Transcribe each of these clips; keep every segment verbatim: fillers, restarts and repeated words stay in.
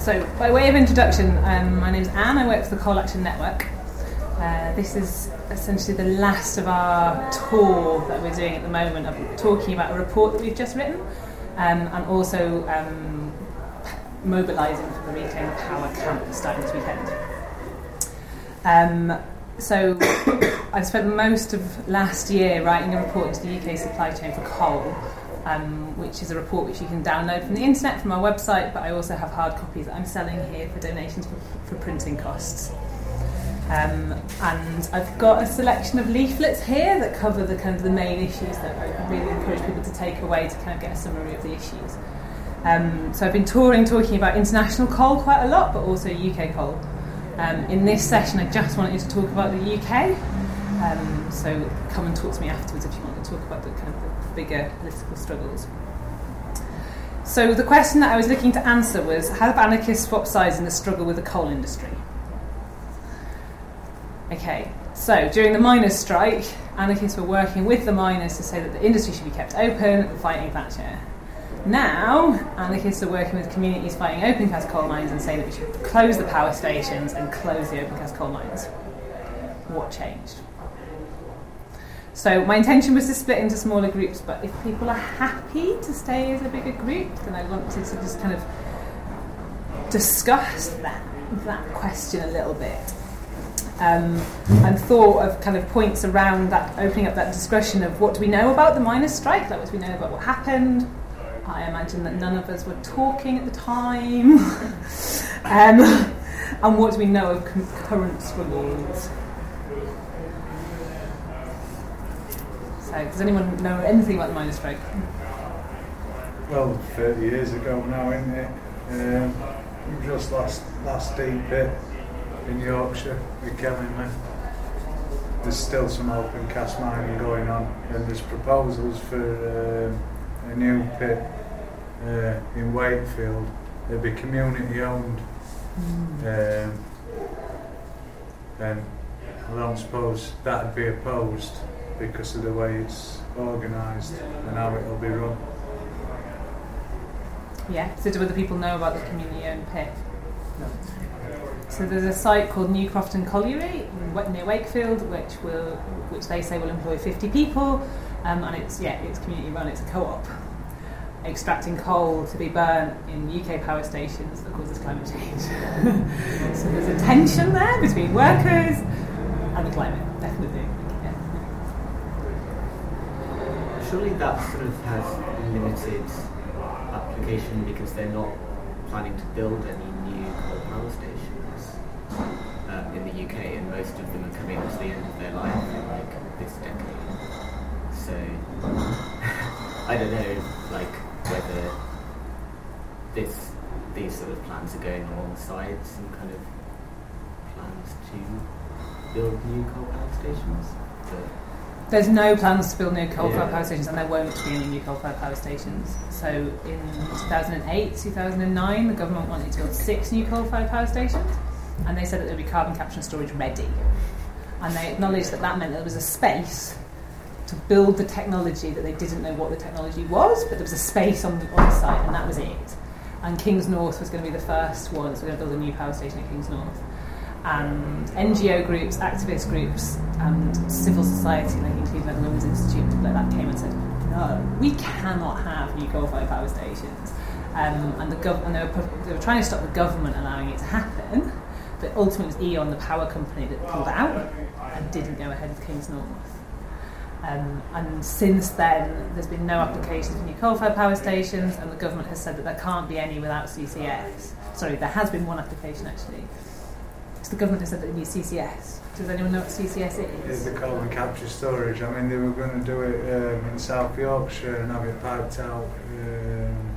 So, by way of introduction, um, my name is Anne. I work for the Coal Action Network. Uh, this is essentially the last of our tour that we're doing at the moment of talking about a report that we've just written, um, and also um, mobilising for the Reclaim the Power camp starting this weekend. Um, so, I've spent most of last year writing a report into the U K supply chain for coal. Um, which is a report which you can download from the internet, from our website, but I also have hard copies that I'm selling here for donations for, for printing costs. Um, and I've got a selection of leaflets here that cover the kind of the main issues that I really encourage people to take away to kind of get a summary of the issues. Um, so I've been touring, talking about international coal quite a lot, but also U K coal. Um, in this session, I just wanted to talk about the U K. Um, so come and talk to me afterwards if you want to talk about the kind of the bigger political struggles. So the question that I was looking to answer was, have anarchists swapped sides in the struggle with the coal industry? Okay, so during the miners' strike, anarchists were working with the miners to say that the industry should be kept open, fighting Thatcher. Now, anarchists are working with communities fighting open cast coal mines and saying that we should close the power stations and close the open cast coal mines. What changed? So my intention was to split into smaller groups, but if people are happy to stay as a bigger group, then I wanted to just kind of discuss that, that question a little bit. Um, and thought of kind of points around that, opening up that discussion of what do we know about the miners' strike, like what do we know about what happened. I imagine that none of us were talking at the time. um, and what do we know of com- current struggles. So, does anyone know anything about the miners' strike? Well, thirty years ago now, isn't it? Um, just last last deep pit in Yorkshire with Kellyman. There's still some open cast mining going on, and there's proposals for um, a new pit uh, in Wakefield. It'll be community owned, mm. um, and I don't suppose that'd be opposed because of the way it's organised and how it'll be run. Yeah, so do other people know about the community-owned pit? No. So there's a site called New Crofton Colliery near Wakefield, which will, which they say will employ fifty people, um, and it's yeah, it's community-run. It's a co-op extracting coal to be burnt in U K power stations that causes climate change. So there's a tension there between workers and the climate, definitely. Surely that sort of has limited application because they're not planning to build any new coal power stations uh, in the U K, and most of them are coming to the end of their life in like this decade. So I don't know, like whether this these sort of plans are going alongside some kind of plans to build new coal power stations. But there's no plans to build new coal-fired yeah. power stations, and there won't be any new coal-fired power stations. So in two thousand eight, two thousand nine, the government wanted to build six new coal-fired power stations, and they said that there would be carbon capture and storage ready. And they acknowledged that that meant there was a space to build the technology that they didn't know what the technology was, but there was a space on the, on the site, and that was it. And Kings North was going to be the first one, so we're going to build a new power station at Kings North. And N G O groups, activist groups, and civil society, like including like the Women's Institute, like that came and said, no, we cannot have new coal-fired power stations. Um, and the gov- and they were, they were trying to stop the government allowing it to happen, but ultimately it was E.ON, the power company, that pulled out and didn't go ahead with Kings North. Um, and since then, there's been no applications for new coal-fired power stations, and the government has said that there can't be any without C C S. Sorry, there has been one application actually. So the government has said that it needs C C S. Does anyone know what C C S is? It's the carbon capture storage. I mean, they were going to do it um, in South Yorkshire and have it piped out um,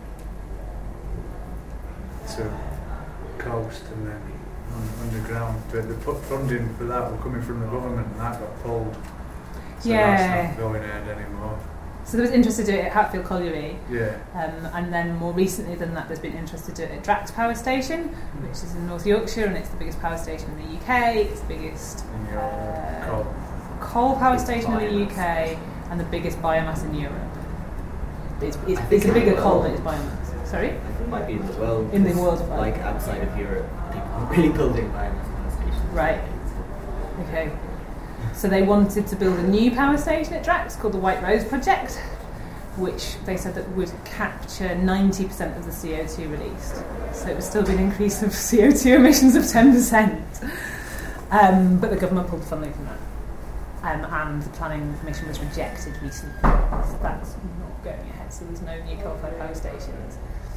to coast and then un- underground. But the put funding for that were coming from the government, and that got pulled. So yeah. that's not going ahead anymore. So there was interest to do it at Hatfield Colliery, yeah. um, and then more recently than that, there's been interest to do it at Drax Power Station, which is in North Yorkshire, and it's the biggest power station in the U K. It's the biggest in uh, coal. coal power station in the U K, and the biggest biomass in Europe. It's, it's, it's a bigger coal than it's biomass. Sorry? I think it might be in the world. In the world, like outside of Europe, people are really building biomass power stations. Right. Okay. So they wanted to build a new power station at Drax called the White Rose Project, which they said that would capture ninety percent of the C O two released. So it would still be an increase of C O two emissions of ten percent. Um, but the government pulled funding from that. Um, and the planning permission was rejected recently. So that's not going ahead. So there's no new coal-fired power stations.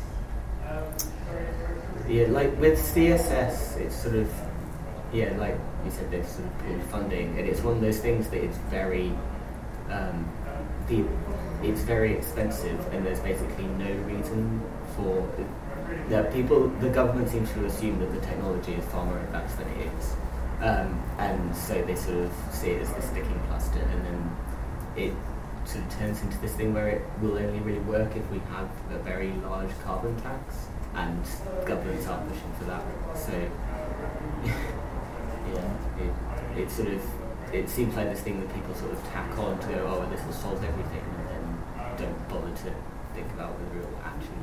Yeah, like with C S S, it's sort of, yeah, like you said, they've sort of pulled funding, and it's one of those things that it's very, um, the, it's very expensive, and there's basically no reason for that. People, the government seems to assume that the technology is far more advanced than it is, um, and so they sort of see it as the sticking plaster, and then it sort of turns into this thing where it will only really work if we have a very large carbon tax, and governments are pushing for that. So, yeah, it, it sort of, it seems like this thing that people sort of tack on to go, oh, well, this will solve everything, and then don't bother to think about the real action.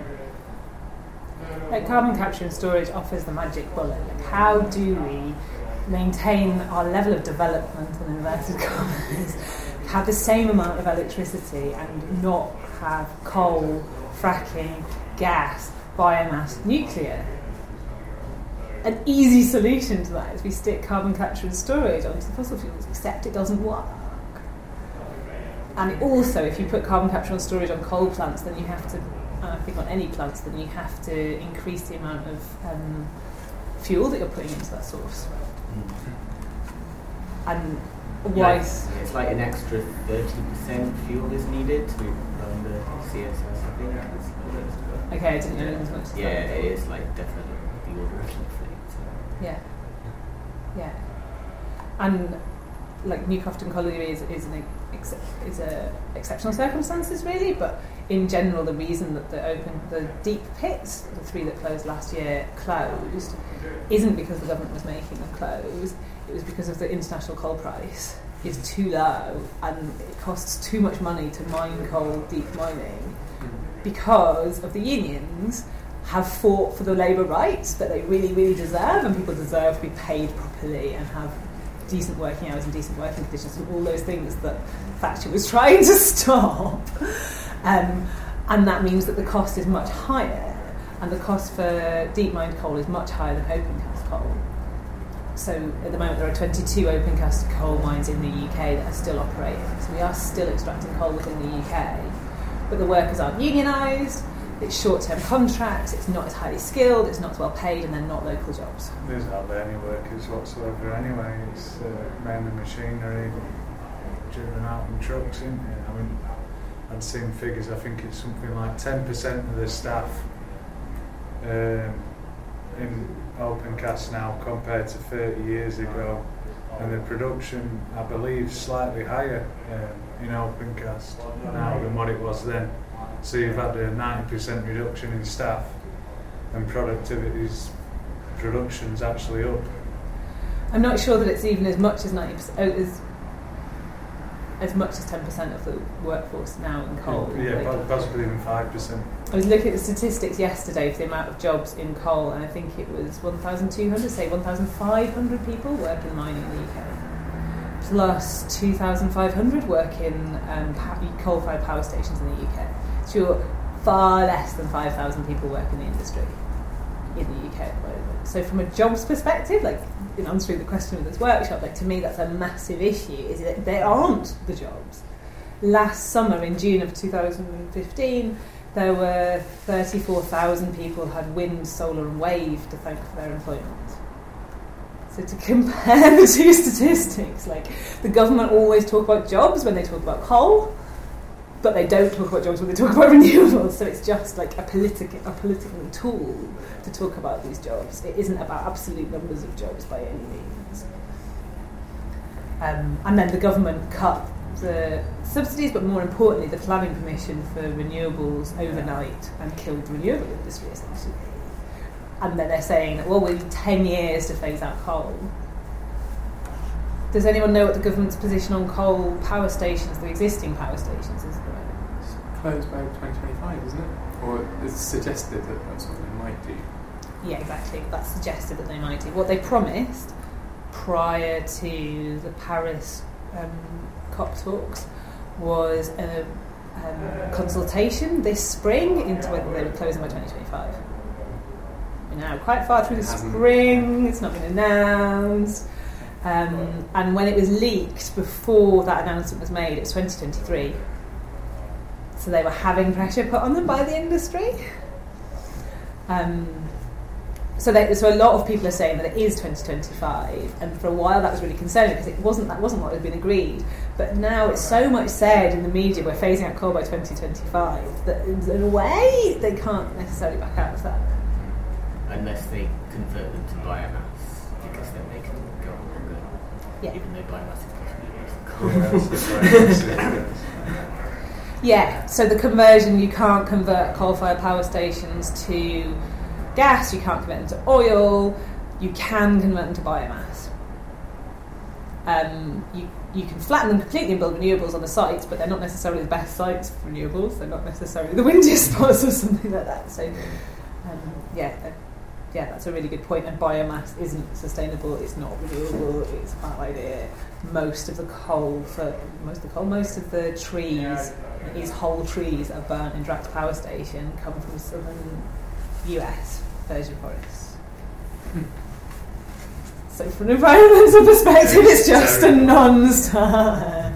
Like carbon capture and storage offers the magic bullet. Like, how do we maintain our level of development in inverted commas, have the same amount of electricity and not have coal, fracking, gas, biomass, nuclear? An easy solution to that is we stick carbon capture and storage onto the fossil fuels, except it doesn't work. And also, if you put carbon capture and storage on coal plants, then you have to, and I think on any plants, then you have to increase the amount of um, fuel that you're putting into that source. Mm-hmm. And why? Yeah, it's, it's like an extra thirty percent fuel is needed to run the C S S, I think. Okay, I didn't know as much as Yeah, that. it is like definitely the order of something. So. Yeah. Yeah. And like Newcroft and Colliery is, is an ex- is a exceptional circumstances really, but in general the reason that the open the deep pits, the three that closed last year, closed isn't because the government was making them close. It was because of the international coal price is too low and it costs too much money to mine coal, deep mining, because of the unions have fought for the labour rights that they really, really deserve, and people deserve to be paid properly and have decent working hours and decent working conditions and all those things that Thatcher was trying to stop. Um, and that means that the cost is much higher, and the cost for deep mined coal is much higher than open cast coal. So at the moment there are twenty-two open cast coal mines in the U K that are still operating. So we are still extracting coal within the U K. But the workers aren't unionised, it's short-term contracts, it's not as highly skilled, it's not as well paid, and they're not local jobs. There's hardly any workers whatsoever anyway. It's uh, mainly machinery driven out in trucks, isn't it? I mean, I'd seen figures, I think it's something like ten percent of the staff um, in open cast now compared to thirty years ago, and the production, I believe, slightly higher um, in open cast now than what it was then. So you've had a ninety percent reduction in staff, and productivity's production's actually up. I'm not sure that it's even as much as ninety percent, oh, as, as much as ten percent of the workforce now in coal. Yeah, like, possibly even five percent. I was looking at the statistics yesterday for the amount of jobs in coal, and I think it was one thousand two hundred, say one thousand five hundred people work in mining in the U K, plus two thousand five hundred work in um, coal-fired power stations in the U K. So far less than five thousand people work in the industry in the U K at the moment. So from a jobs perspective, like in answering the question of this workshop, like to me that's a massive issue, is that there aren't the jobs. Last summer, in June of two thousand fifteen, there were thirty-four thousand people who had wind, solar and wave to thank for their employment. So to compare the two statistics, like the government always talk about jobs when they talk about coal, but they don't talk about jobs when they talk about renewables. So it's just like a political a political tool to talk about these jobs. It isn't about absolute numbers of jobs by any means. Um, and then the government cut the subsidies, but more importantly, the planning permission for renewables overnight and killed the renewable industry essentially. And then they're saying that, well, we need ten years to phase out coal. Does anyone know what the government's position on coal power stations, the existing power stations, is at the moment? It's closed by twenty twenty-five, isn't it? Or it's suggested that that's what they might do. Yeah, exactly. That's suggested that they might do. What they promised prior to the Paris um, COP talks was a um, consultation this spring into whether they would close them by twenty twenty-five. We're now quite far through the spring, it's not been announced. Um, and when it was leaked before that announcement was made, it was twenty twenty-three. So they were having pressure put on them by the industry. Um, so, they, so a lot of people are saying that it is twenty twenty-five, and for a while that was really concerning because it wasn't that wasn't what had been agreed. But now it's so much said in the media we're phasing out coal by twenty twenty-five that in a way they can't necessarily back out of that. Unless they convert them to biomass, because then they can go on longer. Yeah. Even though biomass is possibly used. Yeah, so the conversion, you can't convert coal-fired power stations to gas, you can't convert them to oil, you can convert them to biomass. Um, you, you can flatten them completely and build renewables on the sites, but they're not necessarily the best sites for renewables, they're not necessarily the windiest spots or something like that. So, um, yeah, uh, yeah, that's a really good point. And biomass isn't sustainable, it's not renewable, it's a bad idea. Most of the coal, for most of the coal, most of the trees, these whole trees are burnt in Drax Power Station, come from southern U S virgin forests. Hmm. So from an environmental perspective, it's just a non-starter.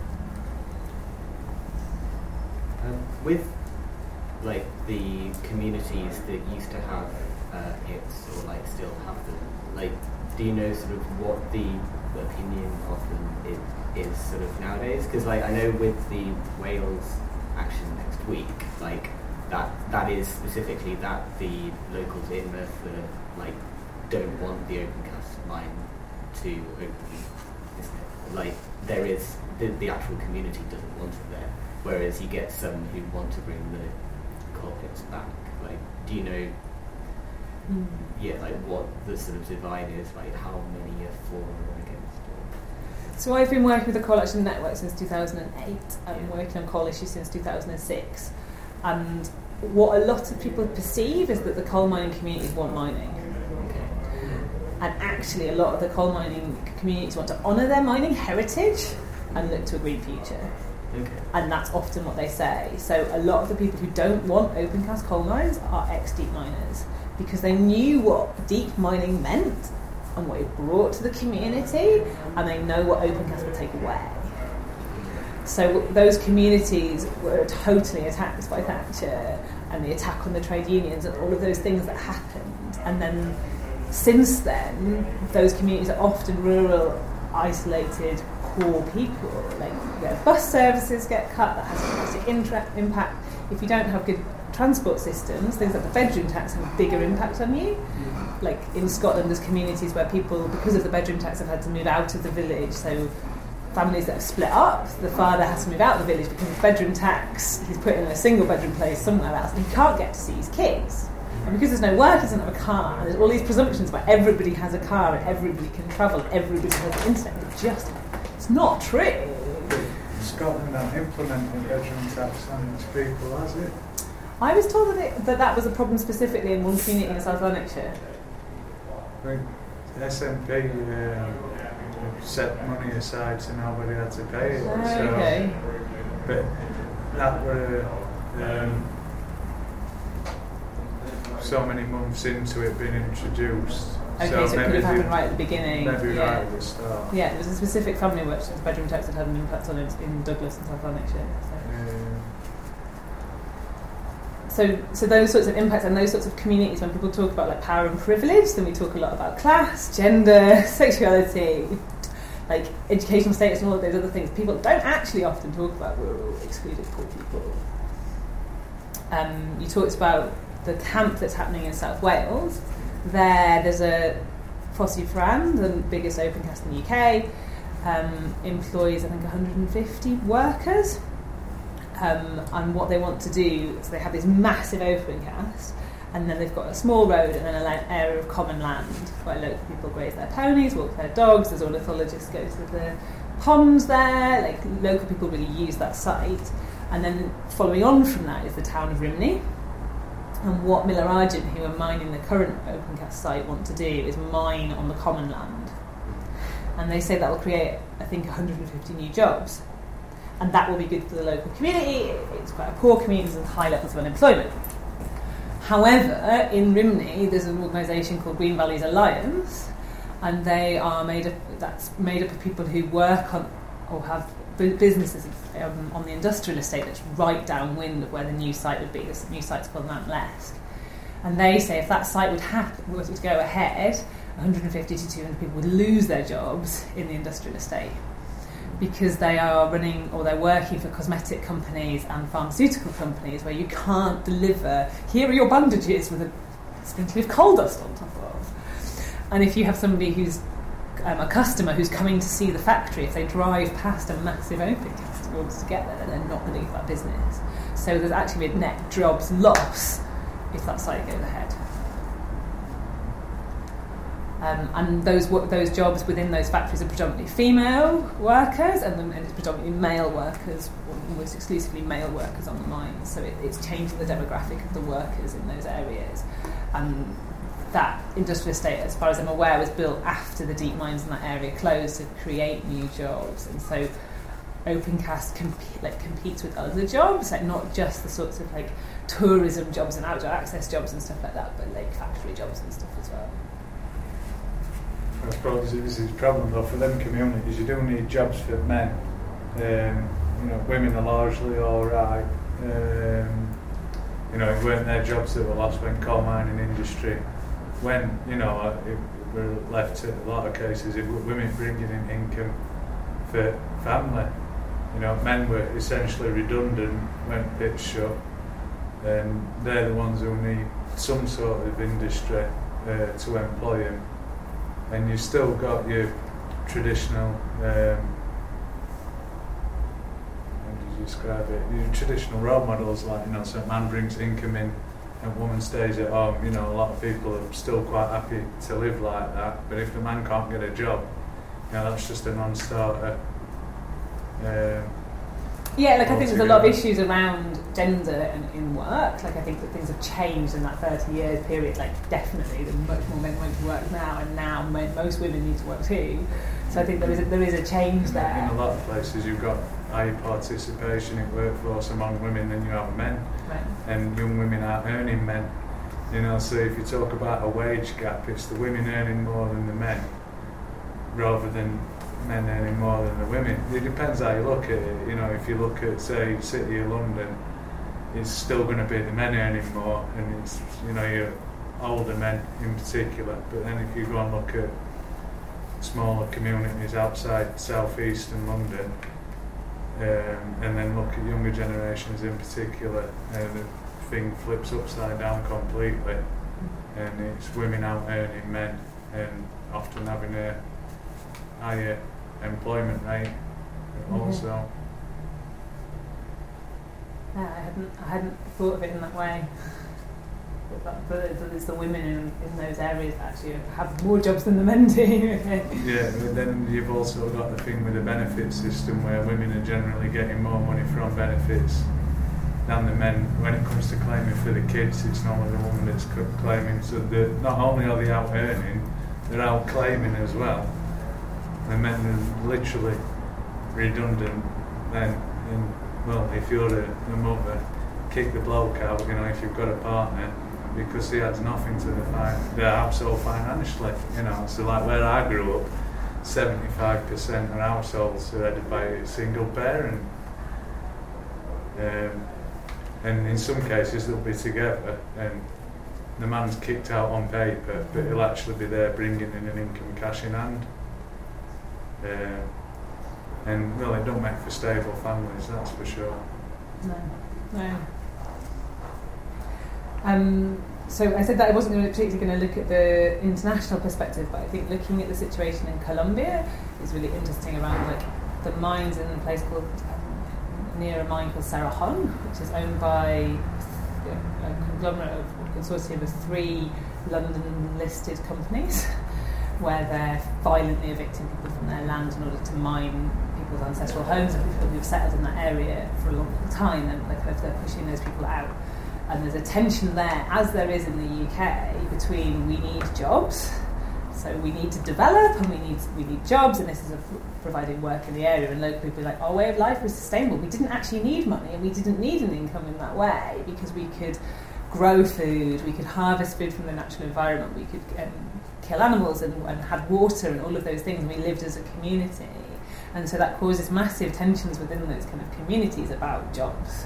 Um, with like the communities that used to have uh, hits or like still have them, like, do you know sort of what the opinion of them is, is sort of nowadays? Because like I know with the Wales action next week, like that that is specifically that the locals in Merthyr like don't want the open cast mine to open, isn't it? Like there is the, the actual community doesn't want it there, whereas you get some who want to bring the coal pits back. Like, do you know? Mm. Yeah, like what the sort of divide is, like how many are for or against? Or... So I've been working with the Coal Action Network since two thousand eight. I've been working on coal issues since two thousand six. And what a lot of people perceive is that the coal mining communities want mining. And actually a lot of the coal mining communities want to honour their mining heritage and look to a green future. Okay. And that's often what they say. So a lot of the people who don't want open cast coal mines are ex-deep miners, because they knew what deep mining meant and what it brought to the community, and they know what open cast will take away. So those communities were totally attacked by Thatcher and the attack on the trade unions and all of those things that happened. And then since then, those communities are often rural, isolated, poor people. Like, their bus services get cut, that has a massive intra- impact. If you don't have good transport systems, things like the bedroom tax have a bigger impact on you. Like in Scotland, there's communities where people, because of the bedroom tax, have had to move out of the village. So families that have split up, the father has to move out of the village because of bedroom tax. He's put in a single bedroom place somewhere else, and he can't get to see his kids. And because there's no work, he doesn't have a car, and there's all these presumptions about everybody has a car and everybody can travel, everybody has the internet. It's just, it's not true. Scotland not implementing bedroom tax on its people, has it? I was told that, it, that that was a problem specifically in one community in South Lanarkshire. I think S N P uh, set money aside so nobody had to pay it. Oh, so, okay. But that were um, so many months into it being introduced. Okay, so, so, so it could have happened right at the beginning. Maybe yeah. right at the start. Yeah, there was a specific family which the bedroom tax had had an impact on it in Douglas and South Lanarkshire. So. So, so those sorts of impacts and those sorts of communities, when people talk about like power and privilege, then we talk a lot about class, gender, sexuality, like educational status and all of those other things. People don't actually often talk about rural, excluded poor people. Um, you talked about the camp that's happening in South Wales. There, there's a Fosse Fran, the biggest open cast in the U K, um, employs I think one hundred fifty workers. Um, and what they want to do is they have this massive open cast, and then they've got a small road and then an area of common land where local people graze their ponies, walk their dogs, there's ornithologists go to the ponds there, like local people really use that site. And then following on from that is the town of Rimney, And what Miller Argent, who are mining the current Opencast site, want to do is mine on the common land. And they say that will create, I think, one hundred fifty new jobs. And that will be good for the local community. It's quite a poor community with high levels of unemployment. However, in Rimini, there's an organisation called Green Valleys Alliance, and they are made up, that's made up of people who work on or have businesses um, on the industrial estate that's right downwind of where the new site would be. This new site's called Mount Lesk. And they say if that site would happen, were to go ahead, one hundred fifty to two hundred people would lose their jobs in the industrial estate because they are running or they're working for cosmetic companies and pharmaceutical companies where you can't deliver, here are your bandages with a sprinkle of coal dust on top of. And if you have somebody who's um, a customer who's coming to see the factory, if they drive past a massive Opencast in order to get there, then they're not going to leave that business. So there's actually a net jobs loss if that site goes ahead. Um, and those those jobs within those factories are predominantly female workers, and, then, and it's predominantly male workers, almost exclusively male workers on the mines. So it, it's changing the demographic of the workers in those areas. And that industrial estate, as far as I'm aware, was built after the deep mines in that area closed to create new jobs. And so Opencast comp- like, competes with other jobs, like not just the sorts of like tourism jobs and outdoor access jobs and stuff like that, but like factory jobs and stuff as well. I suppose this is a problem though for them communities. You do need jobs for men. Um, you know, women are largely all right. Um, you know, it weren't their jobs that were lost when coal mining industry. When you know, it, we're left to a lot of cases, it were women bringing in income for family. You know, men were essentially redundant when pits shut, and they're the ones who need some sort of industry uh, to employ them. And you've still got your traditional, um, how do you describe it? Your traditional role models, like, you know, so a man brings income in and a woman stays at home. You know, a lot of people are still quite happy to live like that. But if the man can't get a job, you know, that's just a non-starter. Um, Yeah, like I think there's a lot of issues around gender in, in work. Like I think that things have changed in that thirty years period. Like definitely, there's much more men want to work now, and now men, most women need to work too. So I think there is a, there is a change there. In a lot of places, you've got higher participation in workforce among women than you have men, right. And young women aren't earning men. You know, so if you talk about a wage gap, it's the women earning more than the men, rather than men earning more than the women. It depends how you look at it. You know, if you look at, say, City of London, it's still going to be the men earning more, and it's, you know, your older men in particular. But then if you go and look at smaller communities outside South East and London, um, and then look at younger generations in particular, uh, the thing flips upside down completely, and it's women out earning men, and often having a higher employment rate mm-hmm. also. Yeah, I hadn't I hadn't thought of it in that way. But, that, but it's the women in, in those areas that actually have more jobs than the men do. Yeah, but then you've also got the thing with the benefit system where women are generally getting more money from benefits than the men. When it comes to claiming for the kids, it's normally the woman that's claiming. So not only are they out earning, they're out claiming as well. The men are literally redundant then. And, well, if you're a, a mother, kick the bloke out, you know, if you've got a partner, because he adds nothing to the, fin- the household financially, you know. So like where I grew up, seventy-five percent of households are headed by a single parent. Um, and in some cases they'll be together, and the man's kicked out on paper, but he'll actually be there bringing in an income cash in hand. Um, and well, it don't make for stable families, that's for sure. No, no. Um, so I said that I wasn't going to particularly going to look at the international perspective, but I think looking at the situation in Colombia is really interesting around like the mines in a place called um, near a mine called Cerrejón, which is owned by a conglomerate of a consortium of three London-listed companies, where they're violently evicting people from their land in order to mine people's ancestral homes and people who've settled in that area for a long time, and they're, they're pushing those people out. And there's a tension there, as there is in the U K, between we need jobs, so we need to develop, and we need we need jobs, and this is a, providing work in the area, and local people are like, our way of life was sustainable. We didn't actually need money, and we didn't need an income in that way, because we could grow food, we could harvest food from the natural environment, we could um, kill animals and, and had water and all of those things, and we lived as a community. And so that causes massive tensions within those kind of communities about jobs.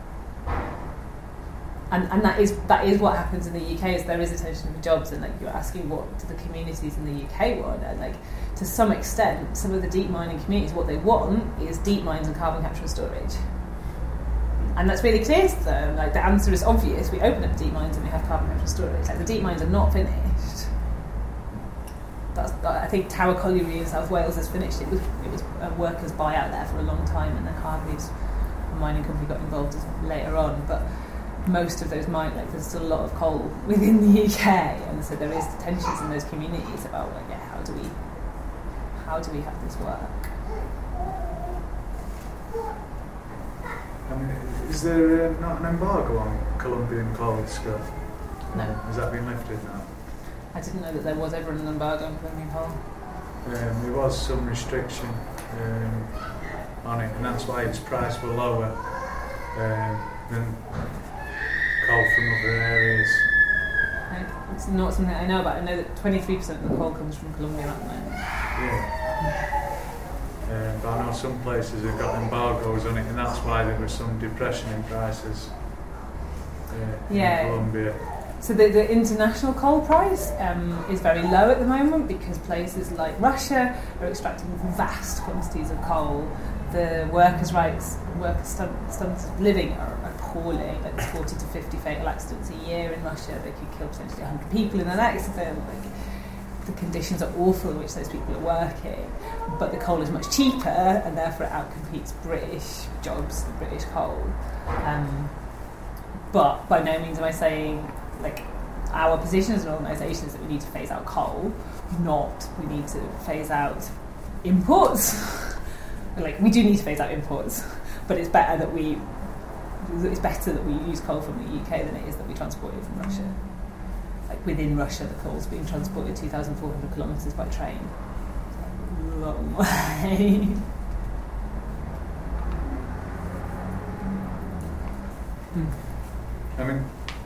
And and that is that is what happens in the U K, is there is a tension for jobs, and like you're asking what do the communities in the U K want, and like to some extent some of the deep mining communities, what they want is deep mines and carbon capture and storage. And that's really clear to them. Like the answer is obvious. We open up deep mines and we have carbon capture and storage. Like the deep mines are not finished. That's, I think Tower Colliery in South Wales has finished. It was it was a workers' buyout there for a long time, and then Hargreaves, a mining company, got involved later on. But most of those mines, like there's still a lot of coal within the U K, and so there is tensions in those communities about like, yeah, how do we how do we have this work? I mean, is there uh, not an embargo on Colombian coal, Scott? No. Has that been lifted now? I didn't know that there was ever an embargo on Colombian coal. Um, there was some restriction um, on it, and that's why its price were lower um, than coal from other areas. Like, it's not something I know about. I know that twenty-three percent of the coal comes from Colombia at the moment. Yeah. Um, but I know some places have got embargoes on it, and that's why there was some depression in prices uh, yeah. in Colombia. So the, the international coal price um, is very low at the moment because places like Russia are extracting vast quantities of coal. The workers' rights, workers' standards of living are appalling. Like there's forty to fifty fatal accidents a year in Russia. They could kill potentially one hundred people in an accident. Like, the conditions are awful in which those people are working, but the coal is much cheaper, and therefore it outcompetes British jobs, the British coal. Um, but by no means am I saying, like, our position as an organisation is that we need to phase out coal, not we need to phase out imports. Like, we do need to phase out imports, but it's better that we it's better that we use coal from the U K than it is that we transport it from Russia. Like within Russia, the coal's being transported two thousand four hundred kilometres by train. It's a long way. I mean,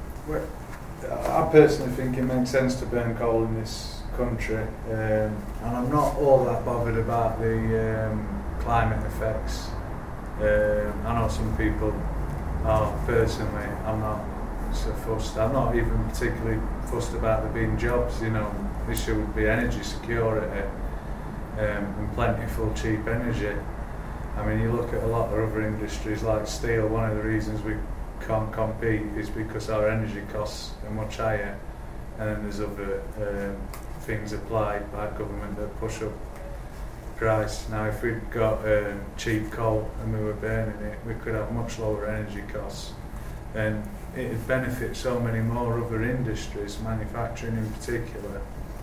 I personally think it makes sense to burn coal in this country, um, and I'm not all that bothered about the um, climate effects. Um, I know some people are. Personally, I'm not so fussed. I'm not even particularly fussed about there being jobs. You know, there should be energy security um, and plentiful cheap energy. I mean, you look at a lot of other industries like steel. One of the reasons we can't compete is because our energy costs are much higher, and then there's other um, things applied by government that push up price. Now, if we'd got um, cheap coal and we were burning it, we could have much lower energy costs, and it'd benefit so many more other industries, manufacturing in particular,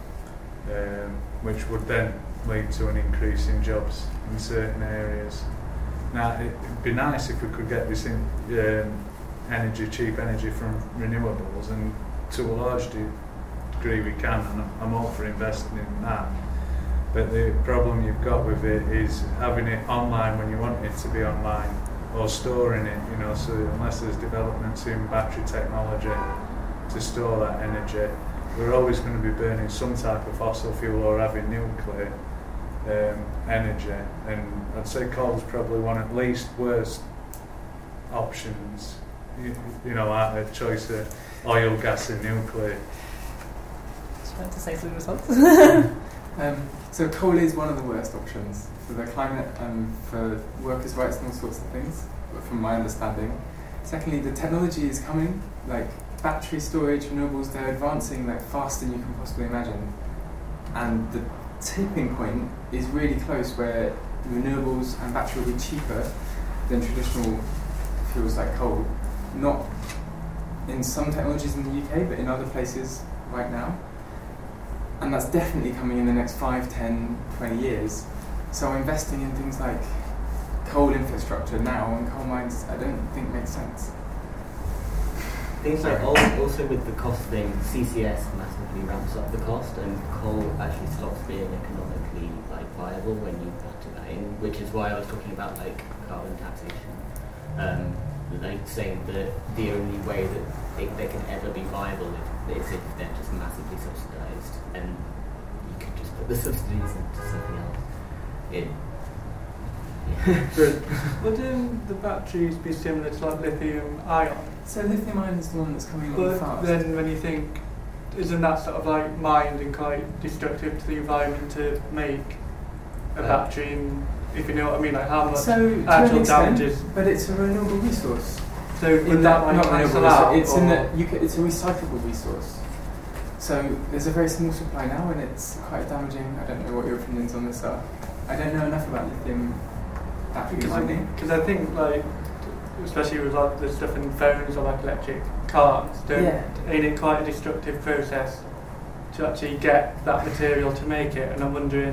um, which would then lead to an increase in jobs in certain areas. Now, it'd be nice if we could get this in, um, energy, cheap energy from renewables, and to a large degree we can, and I'm all for investing in that. But the problem you've got with it is having it online when you want it to be online, or storing it, you know, so unless there's developments in battery technology to store that energy, we're always going to be burning some type of fossil fuel or having nuclear um, energy, and I'd say coal's probably one of the least worst options, you, you know, out of choice of oil, gas and nuclear. Just wanted to say some response. um, so coal is one of the worst options for the climate and for workers' rights and all sorts of things, from my understanding. Secondly, the technology is coming, like battery storage, renewables, they're advancing like faster than you can possibly imagine. And the tipping point is really close, where renewables and battery will be cheaper than traditional fuels like coal. Not in some technologies in the U K, but in other places right now. And that's definitely coming in the next five, ten, twenty years. So investing in things like coal infrastructure now and coal mines, I don't think makes sense. Things like al- also with the cost thing, C C S massively ramps up the cost, and coal actually stops being economically like viable when you factor that in. Which is why I was talking about like carbon taxation, um, like saying that the only way that they, they can ever be viable is if they're just massively subsidised, and you could just put the subsidies into something else. It, But wouldn't the batteries be similar to like lithium ion? So lithium ion is the one that's coming along But fast. then when you think, isn't that sort of like mined and quite destructive to the environment to make a Uh, battery? And if you know what I mean, like how much so to an actual extent, damages? but it's a renewable resource. So In would that like not cancel renewable out? resource, it's in or- that you ca it's a recyclable resource. So there's a very small supply now, and it's quite damaging. I don't know what your opinions on this are. I don't know enough about lithium battery mining. Because I think like, especially with like the stuff in phones or like electric cars, don't, Yeah. ain't it quite a destructive process to actually get that material to make it? And I'm wondering,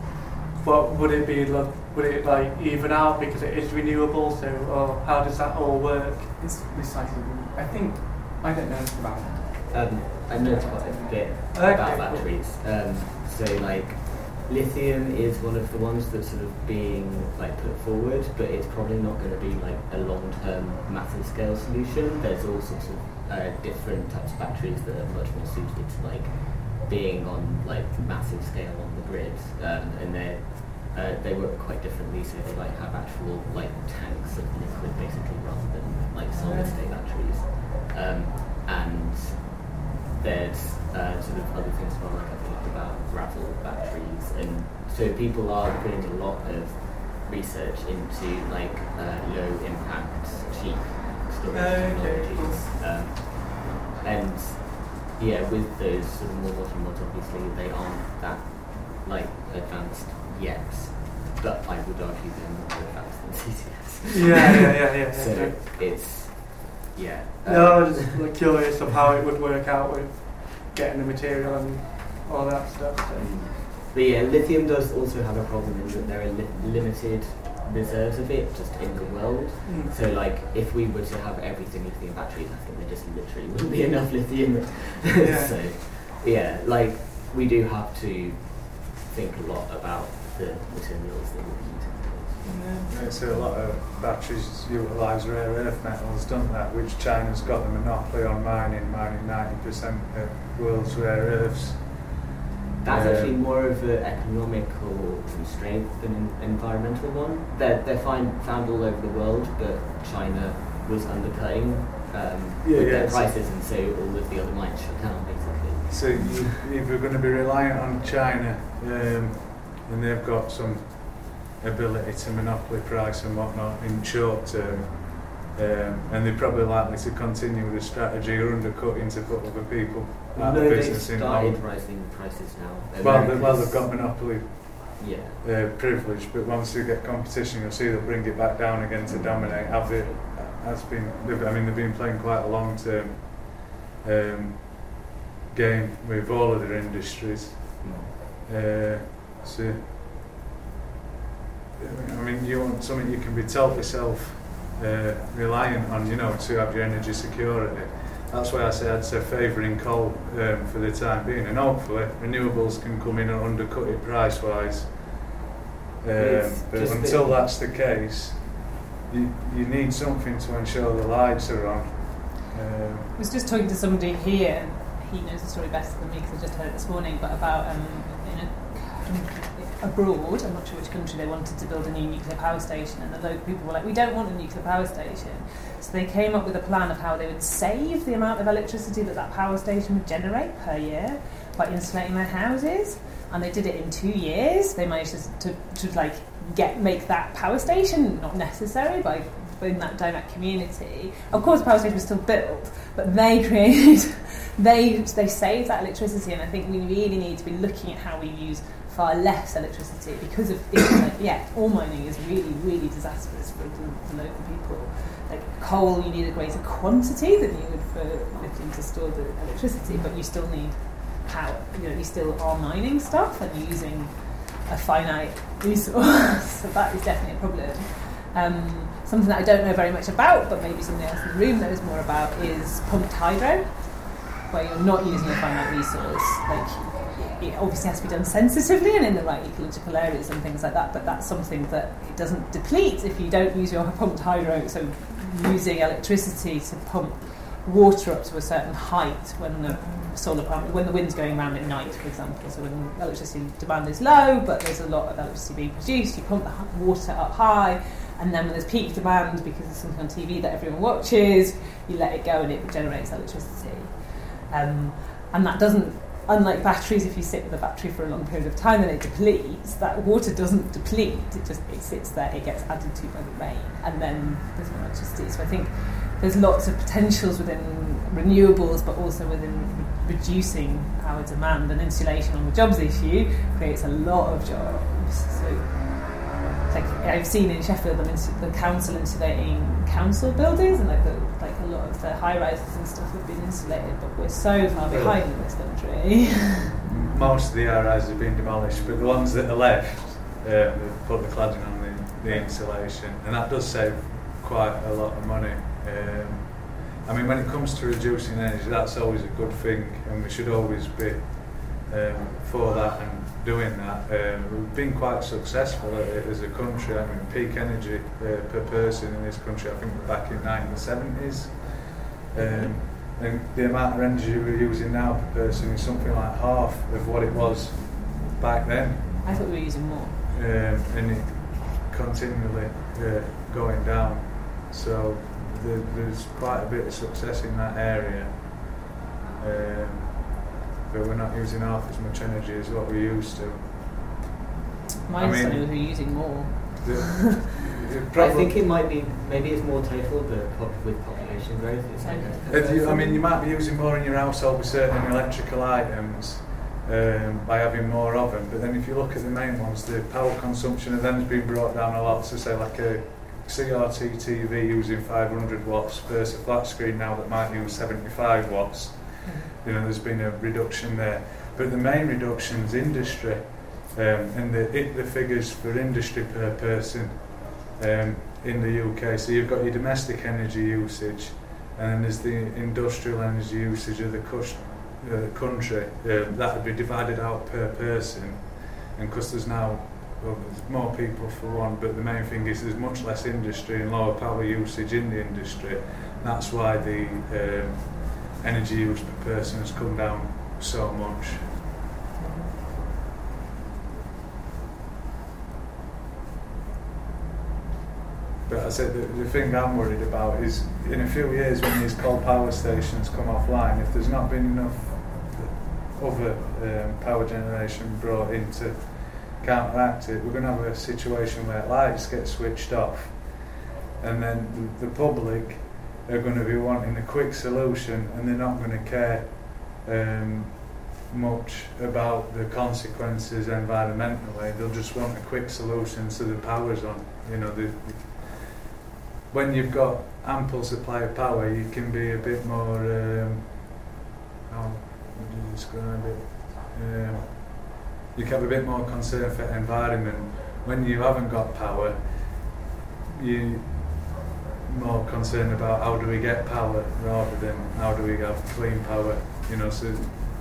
what would it be? Like, would it like even out because it is renewable? So, or how does that all work? It's recyclable. I think I don't know enough about it. Um, I know quite a bit Okay, about cool. batteries. Um, so like, lithium is one of the ones that's sort of being like put forward, but it's probably not going to be like a long-term, massive scale solution. There's all sorts of uh, different types of batteries that are much more suited to like being on like massive scale on the grid, um, and they uh, they work quite differently. So they like have actual like tanks of liquid basically rather than like solid state batteries, um, and there's uh, sort of other things as well, like I've talked about gravel batteries, and so people are putting a lot of research into like uh, low impact, cheap storage Okay, technologies, um, and yeah, with those sort of more modern ones, obviously they aren't that like advanced yet, but I would argue they're more advanced than C C S. Yeah, yeah, yeah, yeah. So yeah. it's yeah. um, No, I was just like, curious of how it would work out with getting the material and all that stuff. So. But yeah, lithium does also have a problem in that there are li- limited reserves of it just in the world. Mm. So like, if we were to have everything lithium batteries, I think there just literally wouldn't be enough lithium. Yeah. So yeah, like we do have to think a lot about the materials that we're using. Yeah, so a lot of batteries utilise rare earth metals, don't they? Which China's got the monopoly on mining, mining ninety percent of the world's rare earths. That's Um, actually more of an economical constraint than an environmental one. They're, they're fine, found all over the world, but China was undercutting um, Yeah, with yeah, their so- prices, and so all of the other mines shut down, basically. So you, if you're going to be reliant on China, um, and they've got some ability to monopoly price and whatnot in short term, um, and they're probably likely to continue with the strategy or undercutting to put other people out no, of they've business in started long. rising prices now. Well, they, well, America's- they've got monopoly Yeah. uh, privilege, but once they get competition, you'll see they'll bring it back down again to dominate. Have they? That's been. they've- I mean, they've been playing quite a long-term um, game with all of their industries. Uh, so, I mean, you want something you can be totally self-reliant on, you know, to have your energy security. That's why I say I'd say favouring coal um, for the time being, and hopefully renewables can come in and undercut it price-wise. Um, It's but just until the- that's the case, you you need something to ensure the lights are on. Um, I was just talking to somebody here, and he knows the story better than me because I just heard it this morning, but about um, in a country abroad, I'm not sure which country, they wanted to build a new nuclear power station, and the local people were like, we don't want a nuclear power station. So they came up with a plan of how they would save the amount of electricity that that power station would generate per year by insulating their houses, and they did it in two years. They managed to, to, to like get make that power station not necessary by in that direct community. Of course, the power station was still built, but they created, they they saved that electricity, and I think we really need to be looking at how we use far less electricity because of things like, yeah, ore mining is really, really disastrous for the, the local people. Like coal, you need a greater quantity than you would for lithium to store the electricity, but you still need power. You know, you still are mining stuff and using a finite resource, so that is definitely a problem. Um, something that I don't know very much about, but maybe somebody else in the room knows more about, is pumped hydro, where you're not using a finite resource. Like, it obviously has to be done sensitively and in the right ecological areas and things like that, but that's something that it doesn't deplete if you don't use your pumped hydro. So using electricity to pump water up to a certain height when the solar panel, when the wind's going around at night, for example. So when electricity demand is low, but there's a lot of electricity being produced, you pump the water up high, and then when there's peak demand, because there's something on T V that everyone watches, you let it go and it generates electricity. Um, and that doesn't, unlike batteries, if you sit with a battery for a long period of time and it depletes, that water doesn't deplete, it just it sits there, it gets added to by the rain, and then there's more electricity. So I think there's lots of potentials within renewables, but also within re- reducing power demand. And insulation on the jobs issue creates a lot of jobs. So, like I've seen in Sheffield, the, insu- the council insulating council buildings, and like the, like a lot of the high rises and stuff have been insulated. But we're so far behind in this country. Most of the high rises have been demolished, but the ones that are left, um, they've put the cladding on the, the insulation, and that does save quite a lot of money. Um, I mean, when it comes to reducing energy, that's always a good thing, and we should always be um, for that and doing that. Um, we've been quite successful at it as a country. I mean, peak energy uh, per person in this country, I think we're back in nineteen seventies. Um, and the amount of energy we're using now per person is something like half of what it was back then. I thought we were using more. Um, and it continually uh, going down. So the, there's quite a bit of success in that area, um, but we're not using half as much energy as what we used to. My understanding was we were using more. The, the I think it might be, maybe it's more total, but pop- with population growth, it's like If you, I mean, you might be using more in your household with certain electrical items um, by having more of them, but then if you look at the main ones, the power consumption of them has been brought down a lot. So say like a C R T T V using five hundred watts versus a flat screen now that might use seventy-five watts. Mm-hmm. You know, there's been a reduction there. But the main reduction is industry, um, and the, it, the figures for industry per person um, in the U K. So you've got your domestic energy usage, and then there's the industrial energy usage of the cus- uh, country. Uh, that would be divided out per person, and because there's now well, there's more people for one, but the main thing is there's much less industry and lower power usage in the industry. That's why the um, energy use per person has come down so much. But I said the, the thing I'm worried about is in a few years when these coal power stations come offline, if there's not been enough other um, power generation brought in to counteract it, we're going to have a situation where lights get switched off, and then the, the public are going to be wanting a quick solution, and they're not going to care um, much about the consequences environmentally. They'll just want a quick solution so the power's on. You know, the, the, when you've got ample supply of power, you can be a bit more. Um, how would you describe it? Um, you can have a bit more concern for environment. When you haven't got power, you're more concerned about how do we get power rather than how do we have clean power. You know, so.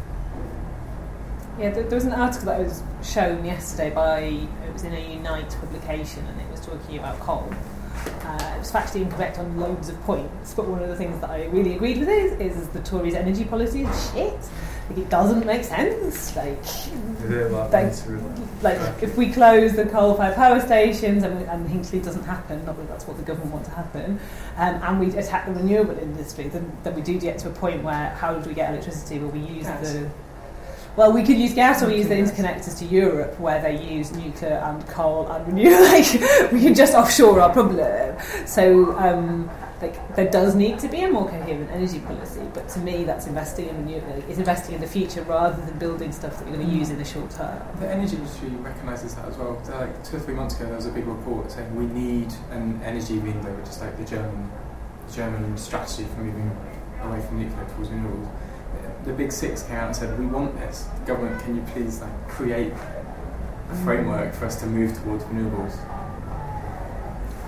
Yeah, there, there was an article that was shown yesterday by, it was in a Unite publication, and it was talking about coal. Uh, it was factually incorrect on loads of points, but one of the things that I really agreed with is, is the Tories' energy policy is shit. Like, it doesn't make sense. Like, like, like if we close the coal-fired power stations, and, and Hinkley doesn't happen, not that that's what the government wants to happen, um, and we attack the renewable industry, then, then we do get to a point where how do we get electricity? Well, we use gas. the... Well, we could use gas, or we use the interconnectors to Europe, where they use nuclear and coal and renewable. Like, we can just offshore our problem. So, um, like, there does need to be a more coherent energy policy. But to me, that's investing in renewable. Like, it's investing in the future rather than building stuff that you're going to use in the short term. The energy industry recognises that as well. So, like two or three months ago, there was a big report saying we need an energy window, which is like the German German strategy for moving away from nuclear towards renewables. The Big Six came out and said, we want this. Government, can you please like create a framework for us to move towards renewables?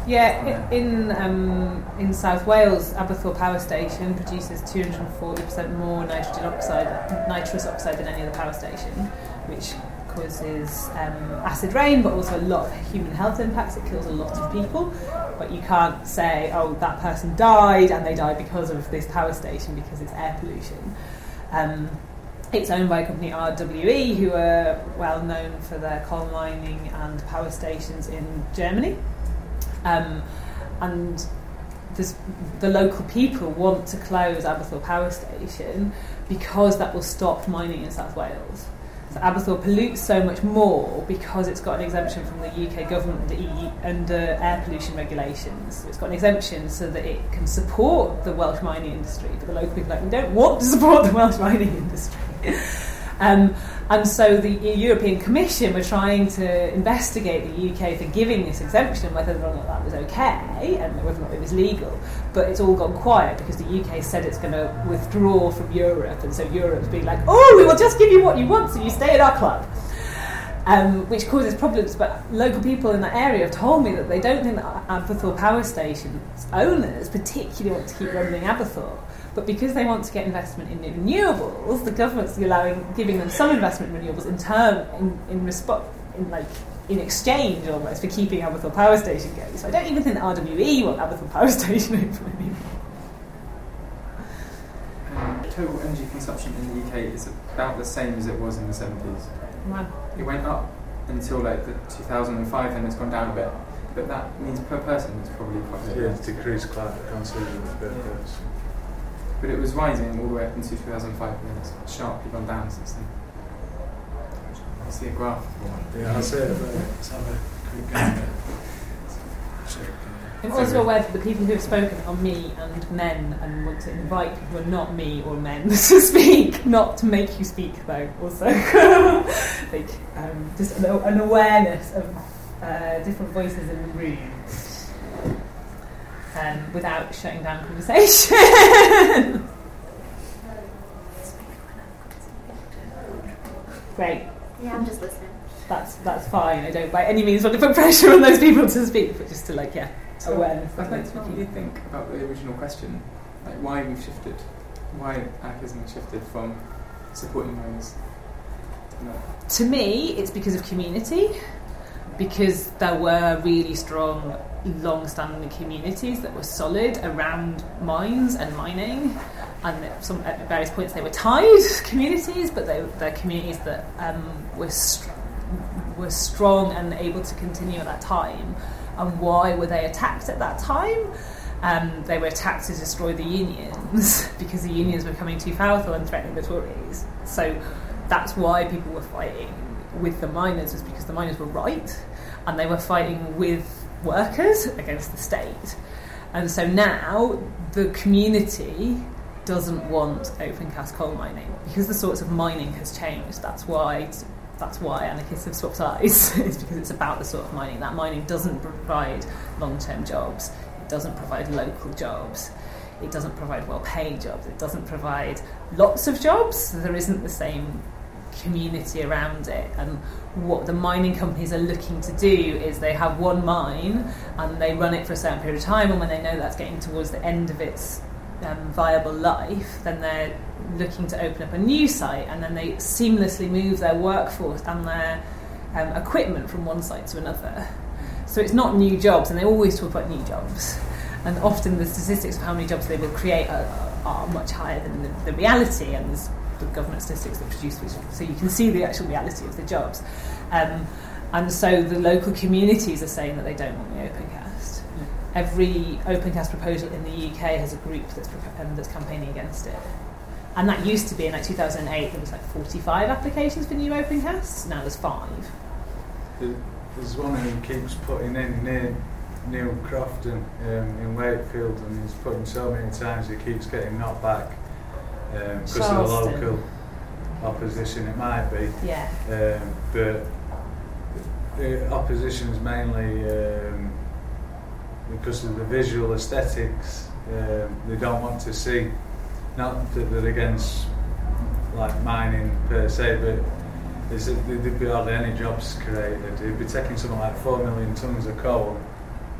Yeah, i- in um, in South Wales, Aberthaw Power Station produces two hundred forty percent more nitrogen oxide, nitrous oxide than any other power station, which causes um, acid rain, but also a lot of human health impacts. It kills a lot of people, but you can't say, oh, that person died and they died because of this power station because it's air pollution. Um, it's owned by a company, R W E, who are well known for their coal mining and power stations in Germany. Um, and this, the local people want to close Aberthaw Power Station because that will stop mining in South Wales. So Aberthaw pollutes so much more because it's got an exemption from the U K government under, E U, under air pollution regulations. So it's got an exemption so that it can support the Welsh mining industry. But the local people are like, we don't want to support the Welsh mining industry. um, and so the European Commission were trying to investigate the U K for giving this exemption, whether or not that was okay and whether or not it was legal. But it's all gone quiet because the U K said it's going to withdraw from Europe, and so Europe's being like, oh, we will just give you what you want, so you stay at our club. Um, which causes problems, but local people in that area have told me that they don't think that Aberthaw Power Station's owners particularly want to keep running Aberthaw. But because they want to get investment in renewables, the government's allowing, giving them some investment in renewables in term, in, in response, in like in exchange almost for keeping Aberthaw Power Station going. So I don't even think that R W E want Aberthaw Power Station open anymore. Um, total energy consumption in the U K is about the same as it was in the seventies. Wow. It went up until like the two thousand five, and it's gone down a bit. But that means per person it's probably quite a bit. Yeah, it's decreased quite considerably per person. But it was rising all the way up into two thousand five, and then it's sharply gone down since then. I see a graph. Yeah, I'll say it, but let's have a quick gander. Check. I'm also aware that the people who have spoken are me and men, and want to invite people who are not me or men to speak, not to make you speak though, also. like, um, just an, an awareness of uh, different voices in the room. Um, without shutting down conversation. Great. Yeah, I'm just listening. That's that's fine. I don't by any means want to put pressure on those people to speak, but just to like yeah, so awareness. I'd like to know what you think about the original question, like why we've shifted, why anarchism has shifted from supporting miners to not. To me, it's because of community, because there were really strong, long-standing communities that were solid around mines and mining, and at, some, at various points they were tied communities, but they, they're communities that um, were str- were strong and able to continue at that time. And why were they attacked at that time? Um, they were attacked to destroy the unions because the unions were coming too powerful and threatening the Tories. So that's why people were fighting with the miners, was because the miners were right, and they were fighting with workers against the state. And so now the community doesn't want open cast coal mining because the sorts of mining has changed. That's why that's why anarchists have swapped sides. It's because it's about the sort of mining. That mining doesn't provide long-term jobs. It doesn't provide local jobs. It doesn't provide well-paid jobs. It doesn't provide lots of jobs. So there isn't the same community around it. And what the mining companies are looking to do is they have one mine and they run it for a certain period of time, and when they know that's getting towards the end of its um, viable life, then they're looking to open up a new site, and then they seamlessly move their workforce and their um, equipment from one site to another. So it's not new jobs, and they always talk about new jobs, and often the statistics of how many jobs they will create are, are much higher than the, the reality, and there's the government statistics that produce which, so you can see the actual reality of the jobs. Um, and so the local communities are saying that they don't want the open cast. Mm. Every open cast proposal in the U K has a group that's um, that's campaigning against it. And that used to be, in like two thousand eight, there was like forty-five applications for new open casts. Now there's five. There's one who keeps putting in near Neil Crofton um, in Wakefield, and he's putting so many times he keeps getting knocked back because um, of the local opposition. It might be, yeah. Um, but the opposition is mainly um, because of the visual aesthetics. Um, they don't want to see. Not that they're against like mining per se, but is that there'd be hardly any jobs created. It'd be taking something like four million tonnes of coal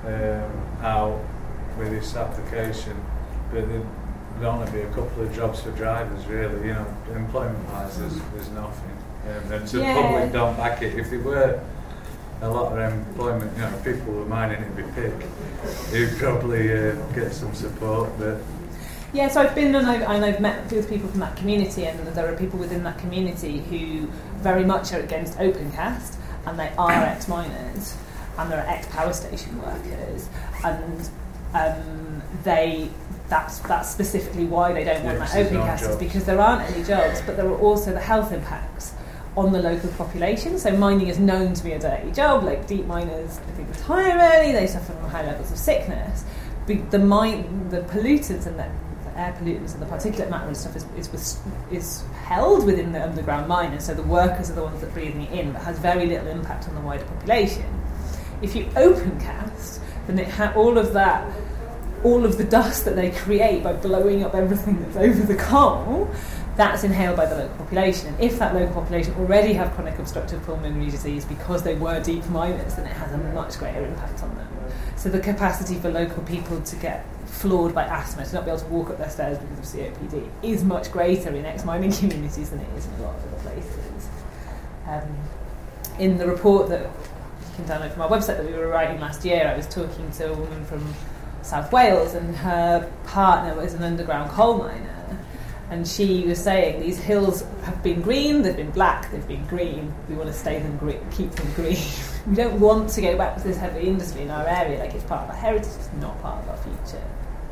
um, out with this application, but there'd only be a couple of jobs for drivers, really. You know, employment-wise, there's, there's nothing. Um, and so Yeah. the public don't back it. If there were a lot of employment, you know, people were mining it with pig, you'd probably uh, get some support, but Yeah, so I've been and I've, and I've met with people from that community, and there are people within that community who very much are against Opencast, and they are ex-miners, and there are ex-power station workers, and um, they that's that's specifically why they don't want Yeah, that 'cause there's no Opencast, is jobs. because there aren't any jobs, but there are also the health impacts on the local population. So mining is known to be a dirty job. Like deep miners, I think, retire early. They suffer from high levels of sickness. Be- The mine, the pollutants and the, the air pollutants and the particulate matter and stuff is is, was, is held within the underground mine, and so the workers are the ones that are breathing it in, but has very little impact on the wider population. If you opencast, then it ha- all of that, all of the dust that they create by blowing up everything that's over the coal, that's inhaled by the local population. And if that local population already have chronic obstructive pulmonary disease because they were deep miners, then it has a much greater impact on them. So the capacity for local people to get floored by asthma, to not be able to walk up their stairs because of C O P D, is much greater in ex-mining communities than it is in a lot of other places. Um, in the report that you can download from our website that we were writing last year, I was talking to a woman from South Wales, and her partner was an underground coal miner. And she was saying these hills have been green, they've been black, they've been green. We want to stay them green, keep them green. We don't want to go back to this heavy industry in our area like it's part of our heritage. It's not part of our future.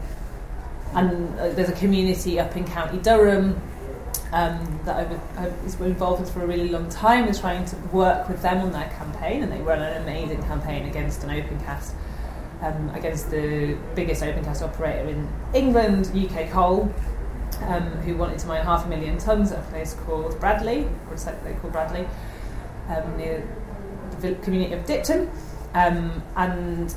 And uh, there's a community up in County Durham um, that I've, I've was involved with for a really long time. Was trying to work with them on their campaign, and they run an amazing campaign against an opencast, um, against the biggest opencast operator in England, U K Coal. Um, who wanted to mine half a million tonnes at a place called Bradley, or a site they call Bradley, um, near the community of Dipton. Um, and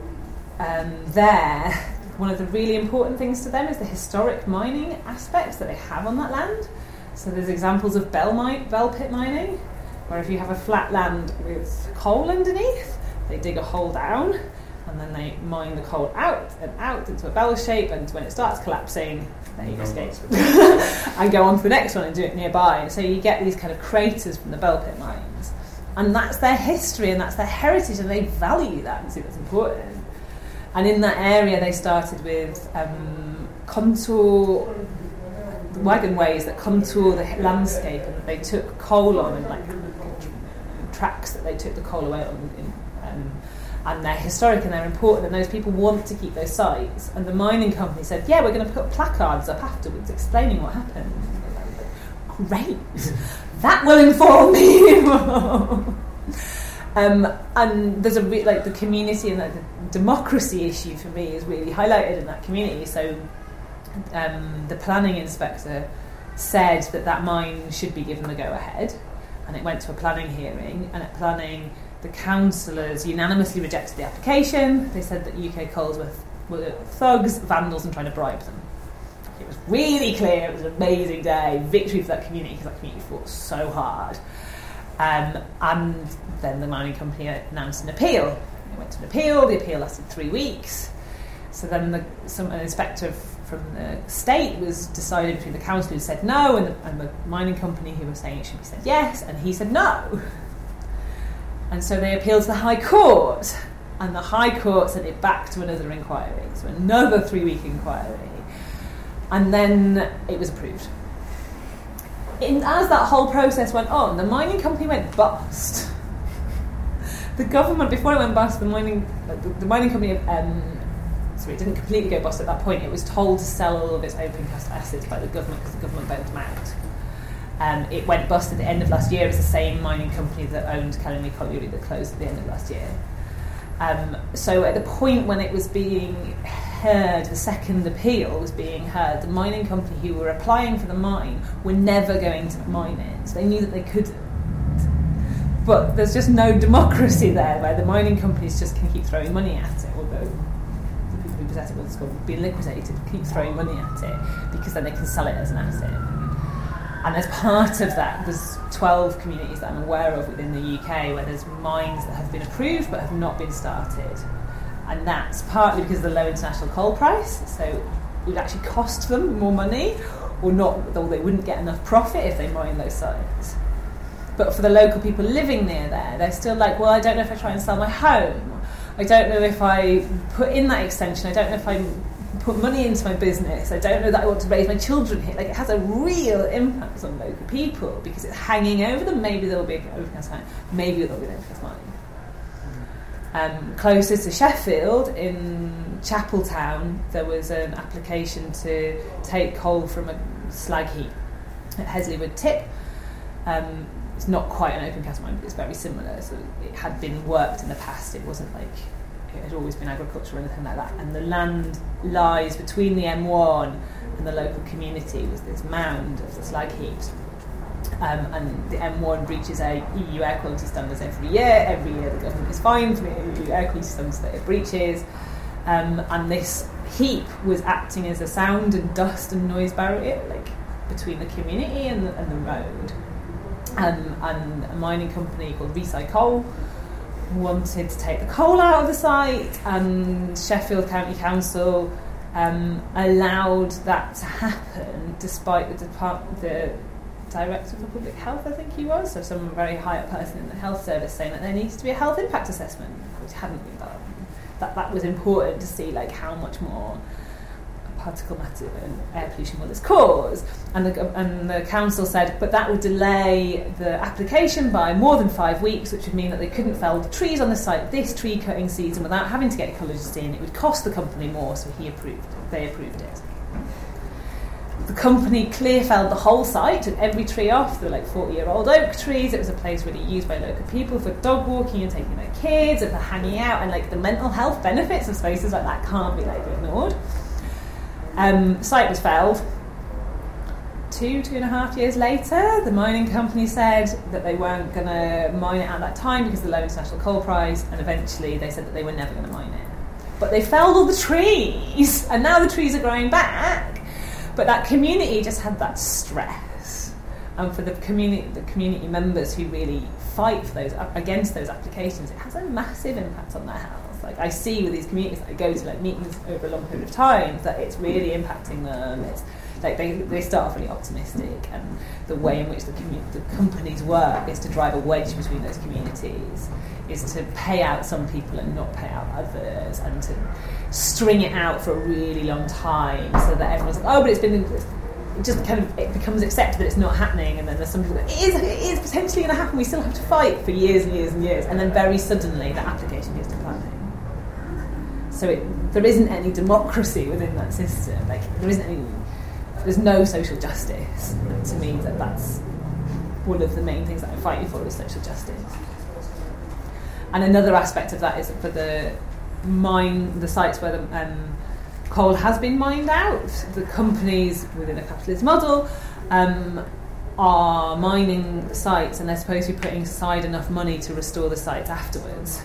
um, there, one of the really important things to them is the historic mining aspects that they have on that land. So there's examples of bell, mine, bell pit mining, where if you have a flat land with coal underneath, they dig a hole down, and then they mine the coal out and out into a bell shape, and when it starts collapsing, they No, escape that's and go on to the next one and do it nearby. And so you get these kind of craters from the bell pit mines, and that's their history and that's their heritage, and they value that and see that's important. And in that area they started with um, contour wagonways that contour the landscape, and they took coal on, and like tracks that they took the coal away on in, um, and they're historic and they're important, and those people want to keep those sites. And the mining company said, yeah, we're going to put placards up afterwards explaining what happened. Great, that will inform people. um, and there's a re- like the community and like the democracy issue for me is really highlighted in that community. So um, the planning inspector said that that mine should be given the go ahead, and it went to a planning hearing, and at planning the councillors unanimously rejected the application. They said that U K Coals were, were thugs, vandals, and trying to bribe them. It was really clear. It was an amazing day, victory for that community, because that community fought so hard. Um, and then the mining company announced an appeal. It went to an appeal. The appeal lasted three weeks. So then the, some an inspector from the state was decided between the council who said no and the, and the mining company who was saying it should be said yes, and he said no. And so they appealed to the High Court, and the High Court sent it back to another inquiry, so another three-week inquiry, and then it was approved. In, as that whole process went on, the mining company went bust. The government, before it went bust, the mining the, the mining company, um, sorry, it didn't completely go bust at that point. It was told to sell all of its opencast assets by the government because the government bailed them out. Um, it went bust at the end of last year. It was the same mining company that owned Kellingley Colliery that closed at the end of last year. Um, so at the point when it was being heard, the second appeal was being heard, the mining company who were applying for the mine were never going to mine it. So they knew that they couldn't. But there's just no democracy there, where the mining companies just can keep throwing money at it, although the people who possess it, what's called being liquidated, keep throwing money at it, because then they can sell it as an asset. And as part of that, there's twelve communities that I'm aware of within the U K where there's mines that have been approved but have not been started. and that's partly because of the low international coal price, so it would actually cost them more money, or not, though they wouldn't get enough profit if they mine those sites. But for the local people living near there, they're still like, well, I don't know if I try and sell my home. I don't know if I put in that extension. I don't know if I put money into my business. I don't know that I want to raise my children here. Like, it has a real impact on local people because it's hanging over them. Maybe there will be an open cast mine. Maybe there will be an open cast mine. Um, closer to Sheffield, in Chapeltown, there was an application to take coal from a slag heap at Hesleywood Tip. Um, it's not quite an open cast mine, but it's very similar. So it had been worked in the past. It wasn't like it had always been agriculture or anything like that. And the land lies between the M one and the local community was this mound of the slag heaps. Um, and the M one breaches a E U air quality standards every year. Every year the government is fined for the E U air quality standards that it breaches. Um, and this heap was acting as a sound and dust and noise barrier, like between the community and the, and the road. Um, and a mining company called Recycoal wanted to take the coal out of the site, and Sheffield County Council um, allowed that to happen despite the depart- the Director for Public Health, I think he was, so some very high up person in the health service saying that there needs to be a health impact assessment, which hadn't been done. That that was important to see like how much more particle matter and air pollution will this cause. And the and the council said, but that would delay the application by more than five weeks, which would mean that they couldn't fell the trees on the site this tree cutting season without having to get ecologist in. It would cost the company more, so he approved. They approved it. The company clear felled the whole site, took every tree off. They were like forty-year-old oak trees. It was a place really used by local people for dog walking and taking their kids and for hanging out. And like the mental health benefits of spaces like that can't be like ignored. Um, the site was felled. Two, two and a half years later, the mining company said that they weren't going to mine it at that time because of the low international coal price. And eventually, they said that they were never going to mine it. But they felled all the trees, and now the trees are growing back. But that community just had that stress, and for the community, the community members who really fight for those against those applications, it has a massive impact on their health. Like I see with these communities that I go to, like meetings over a long period of time, that it's really impacting them. It's like they they start off really optimistic, and the way in which the commu- the companies work is to drive a wedge between those communities, is to pay out some people and not pay out others, and to string it out for a really long time so that everyone's like, oh, but it's been, it just kind of, it becomes accepted that it's not happening, and then there's some people that, it is, it is potentially going to happen, we still have to fight for years and years and years, and then very suddenly the application gets to planning. So it, there isn't any democracy within that system, like there isn't any, there's no social justice. And to me, that that's one of the main things that I'm fighting for is social justice. And another aspect of that is that for the mine, the sites where the um, coal has been mined out, the companies within a capitalist model um, are mining the sites, and they're supposed to be putting aside enough money to restore the sites afterwards.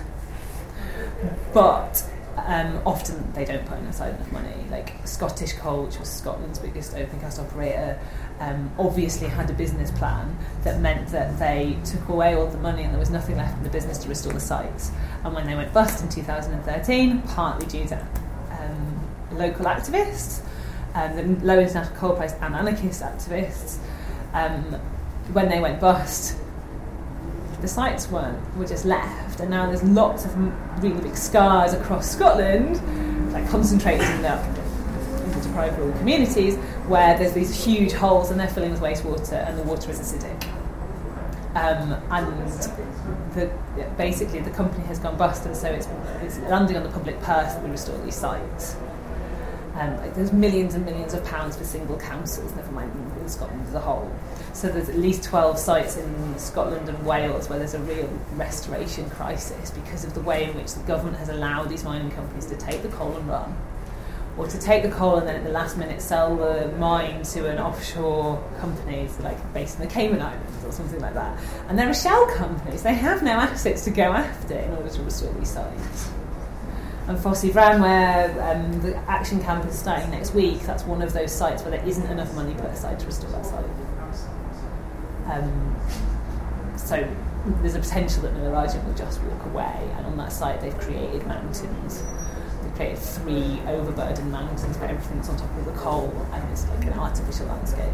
But um, often they don't put aside enough money. Like Scottish Coal, which was Scotland's biggest open cast operator, Um, obviously had a business plan that meant that they took away all the money and there was nothing left in the business to restore the sites. And when they went bust in two thousand thirteen, partly due to um, local activists, um, the low international coal price and anarchist activists, um, when they went bust, the sites weren't were just left, and now there's lots of really big scars across Scotland, like concentrated in the deprived rural communities, where there's these huge holes and they're filling with wastewater and the water is acidic. Um, and the, basically the company has gone bust, and so it's, it's landing on the public purse that we restore these sites. Um, like there's millions and millions of pounds for single councils, never mind in Scotland as a whole. So there's at least twelve sites in Scotland and Wales where there's a real restoration crisis because of the way in which the government has allowed these mining companies to take the coal and run, or to take the coal and then at the last minute sell the mine to an offshore company, so like based in the Cayman Islands or something like that. And they're a shell companies, they have no assets to go after in order to restore these sites. And Fosse Brown, where um, the action camp is starting next week, that's one of those sites where there isn't enough money put aside to restore that site. Um, so there's a potential that Milleragent will just walk away, and on that site they've created mountains. They've created three overburdened mountains where everything's on top of the coal, and it's like an artificial landscape.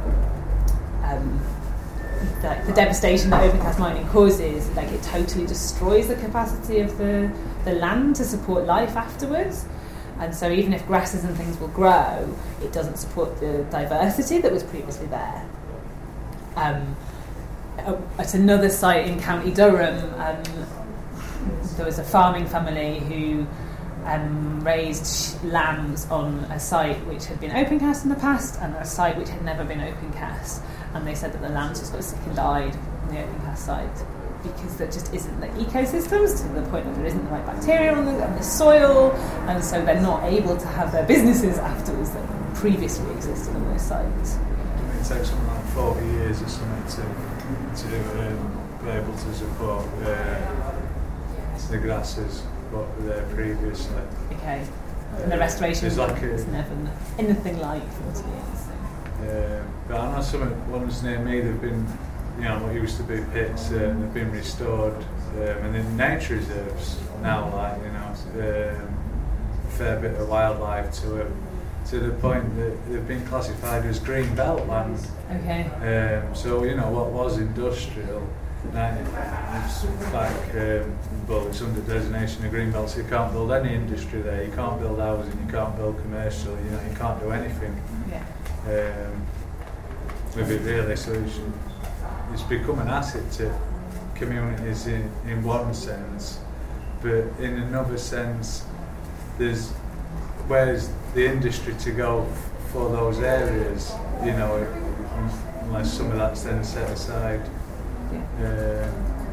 Um, the, the devastation that open cast mining causes, like it totally destroys the capacity of the, the land to support life afterwards. And so even if grasses and things will grow, it doesn't support the diversity that was previously there. Um, at another site in County Durham, um, there was a farming family who um, raised sh- lambs on a site which had been open cast in the past and a site which had never been open cast. And they said that the lambs just got sick and died on the open cast site because there just isn't the ecosystems to the point that there isn't the right bacteria on the, on the soil, and so they're not able to have their businesses afterwards that previously existed on those sites. It takes something like forty years or something to to um, be able to support uh, the grasses what were there previously. Okay. Uh, And the restoration is like is a, never anything like forty years. So. uh, but I know some ones near me, they've been, you know, what used to be pits, uh, they've been restored, um, and in nature reserves now, like, you know, um, a fair bit of wildlife to them, to the point that they've been classified as green belt land. Okay. Um, so, you know, what was industrial, now it's like, um, well, it's under designation of green belt, so you can't build any industry there, you can't build housing, you can't build commercial, you know, you can't do anything Yeah. um, with it really, so it's, it's become an asset to communities in, in one sense, but in another sense, there's where's the industry to go f- for those areas, you know, unless some of that's then set aside uh,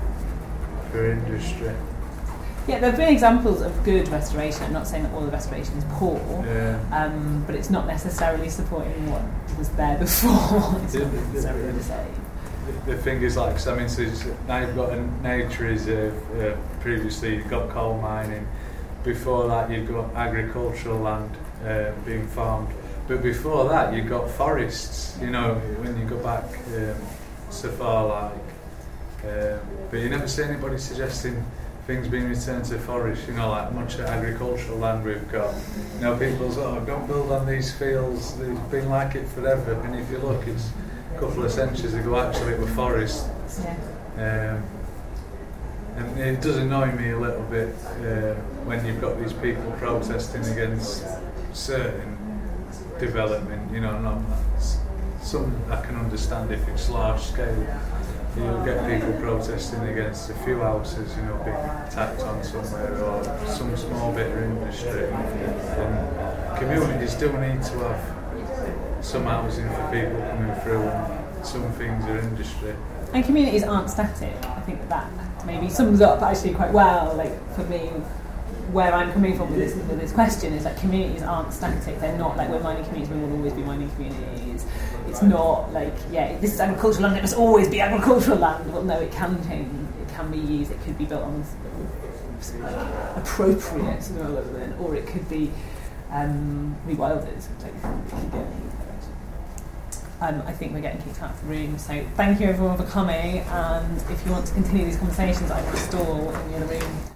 for industry. Yeah, there have been examples of good restoration. I'm not saying that all the restoration is poor, Yeah. um, but it's not necessarily supporting what was there before. It's Yeah, not yeah, necessarily yeah. the same. The, the thing is, like, 'cause I mean, so it's- now you've got a nature reserve, uh, previously you've got coal mining, before that you've got agricultural land uh, being farmed, but before that you've got forests, you know, when you go back um, so far, like, um, but you never see anybody suggesting things being returned to forest, you know, like much agricultural land we've got. You know, people say, oh, don't build on these fields, they've been like it forever, and if you look, it's a couple of centuries ago actually it was forest. Yeah. Um, and it does annoy me a little bit uh, when you've got these people protesting against certain development, you know, not some I can understand if it's large scale. You'll get people protesting against a few houses, you know, being tacked on somewhere, or some small bit of industry. And communities do need to have some housing for people coming through, and some things are industry. And communities aren't static. I think that maybe sums up actually quite well, like for me, where I'm coming from with this, with this question is that communities aren't static. They're not like we're mining communities, we will always be mining communities. It's not like, yeah, this is agricultural land, it must always be agricultural land. Well, no, it can change, it can be used, it could be built on like, appropriate development, or it could be um, rewilded. Like, Um, I think we're getting kicked out of the room, so thank you everyone for coming, and if you want to continue these conversations, I have a stall in the other room.